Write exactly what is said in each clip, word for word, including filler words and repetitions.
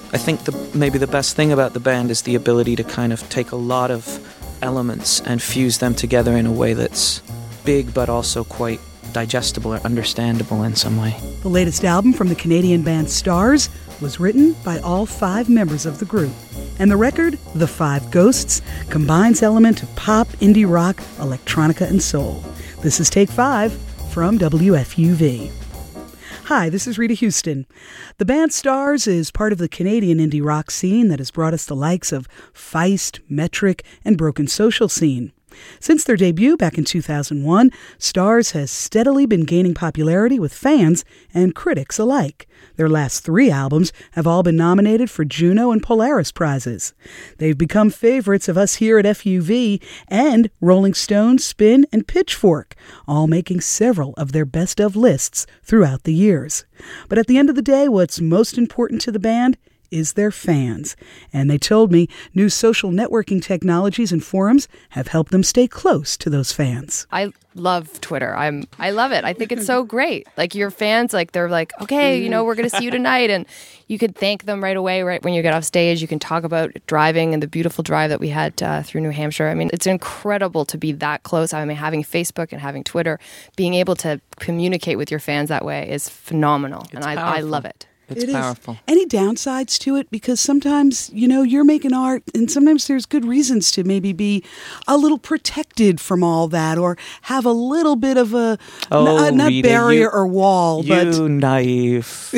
I think the, maybe the best thing about the band is the ability to kind of take a lot of elements and fuse them together in a way that's big but also quite digestible or understandable in some way. The latest album from the Canadian band Stars was written by all five members of the group. And the record, The Five Ghosts, combines elements of pop, indie rock, electronica, and soul. This is Take Five from W F U V. Hi, this is Rita Houston. The band Stars is part of the Canadian indie rock scene that has brought us the likes of Feist, Metric, and Broken Social Scene. Since their debut back in two thousand one, Stars has steadily been gaining popularity with fans and critics alike. Their last three albums have all been nominated for Juno and Polaris prizes. They've become favorites of us here at F U V and Rolling Stone, Spin, and Pitchfork, all making several of their best of lists throughout the years. But at the end of the day, what's most important to the band is their fans. And they told me new social networking technologies and forums have helped them stay close to those fans. I love Twitter. I'm I love it. I think it's so great. Like your fans, like they're like, okay, you know, we're going to see you tonight. And you could thank them right away, right when you get off stage. You can talk about driving and the beautiful drive that we had uh, through New Hampshire. I mean, it's incredible to be that close. I mean, having Facebook and having Twitter, being able to communicate with your fans that way is phenomenal. It's and I, I love it. It's it powerful. Is. Any downsides to it? Because sometimes, you know, you're making art and sometimes there's good reasons to maybe be a little protected from all that or have a little bit of a, oh, n- not Rita, barrier you, or wall. You but naive.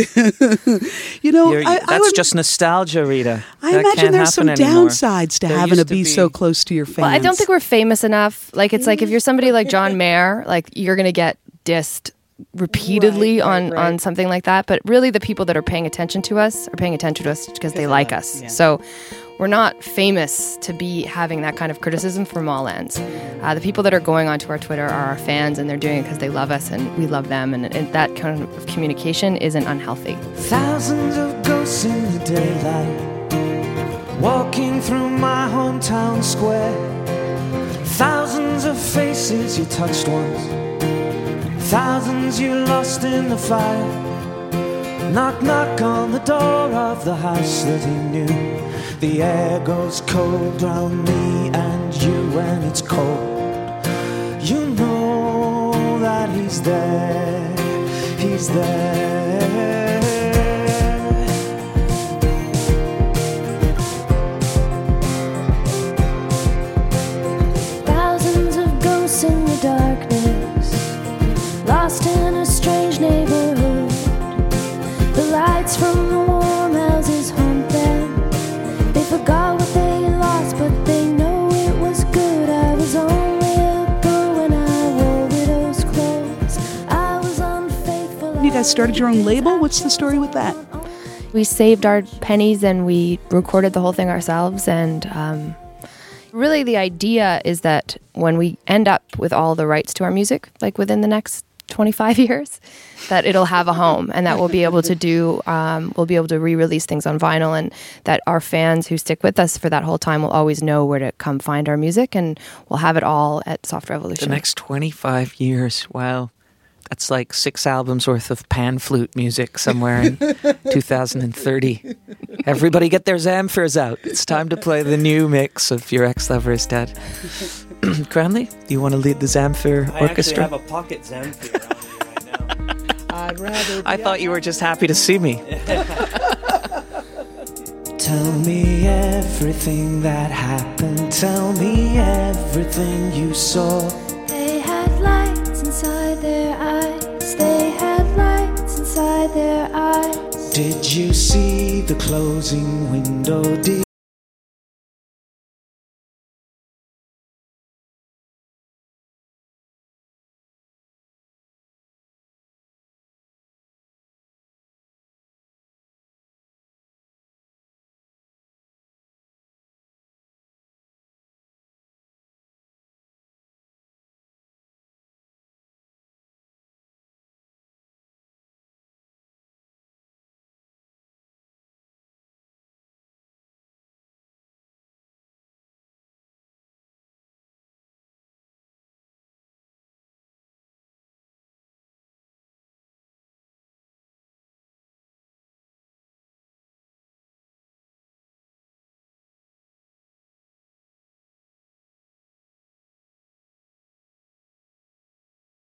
you know, I, I, that's I would, just nostalgia, Rita. I that imagine can't there's some anymore. downsides to there having to to be, be so close to your fans. Well, I don't think we're famous enough. Like, it's like if you're somebody like John Mayer, like you're going to get dissed repeatedly Right, right, on, right. on something like that. But really the people that are paying attention to us are paying attention to us because they like us. yeah. So we're not famous to be having that kind of criticism from all ends. Uh, the people that are going onto our Twitter are our fans, and they're doing it because they love us and we love them. And, and that kind of communication isn't unhealthy. Thousands of ghosts in the daylight, walking through my hometown square. Thousands of faces you touched once, thousands you lost in the fire. Knock, knock on the door of the house that he knew. The air goes cold round me and you when it's cold. You know that he's there, he's there. Thousands of ghosts in the darkness, lost in a strange neighborhood. The lights from the warm houses haunt them. They forgot what they lost, but they know it was good. I was only a girl when I wore widow's clothes. I was unfaithful. You guys started your own label? What's the story with that? We saved our pennies and we recorded the whole thing ourselves. And um, really the idea is that when we end up with all the rights to our music, like within the next twenty-five years, that it'll have a home and that we'll be able to do, um, we'll be able to re-release things on vinyl, and that our fans who stick with us for that whole time will always know where to come find our music, and we'll have it all at Soft Revolution. The next twenty-five years, wow. That's like six albums worth of pan flute music somewhere in two thousand thirty. Everybody get their Zamfirs out. It's time to play the new mix of Your Ex-Lover Is Dead. Cranley, do you want to lead the Zamfir I orchestra? actually have a pocket Zamfir on me right now. I'd rather I thought you were just happy to see me. Tell me everything that happened. Tell me everything you saw. They had lights inside their eyes. They had lights inside their eyes. Did you see the closing window? Did